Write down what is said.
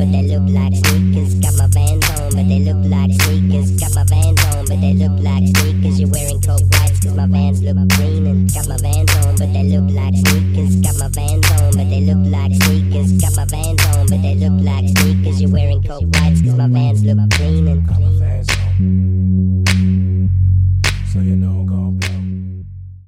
but they look like sneakers. Got my Vans on, but they look like sneakers. Got my Vans on, but they look like sneakers. You're wearing coat whites, cause my Vans look green. And got my Vans on, but they look like sneakers. Got my Vans on, but they look like sneakers. Got my Vans on, but they look like sneakers. You're wearing coat whites, cause my Vans look green. And